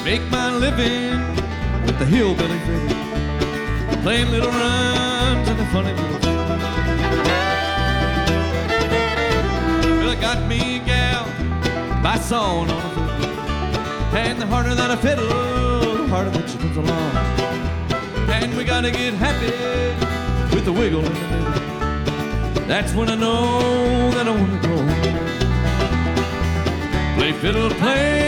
make my living with the hillbilly fiddle, playing little runs and the funny little fiddle. Well, I got me a gal by sawing on a fiddle, and the harder that I fiddle, the harder that she comes along. And we gotta get happy with the wiggle in the middle. That's when I know that I wanna go home. Play fiddle, play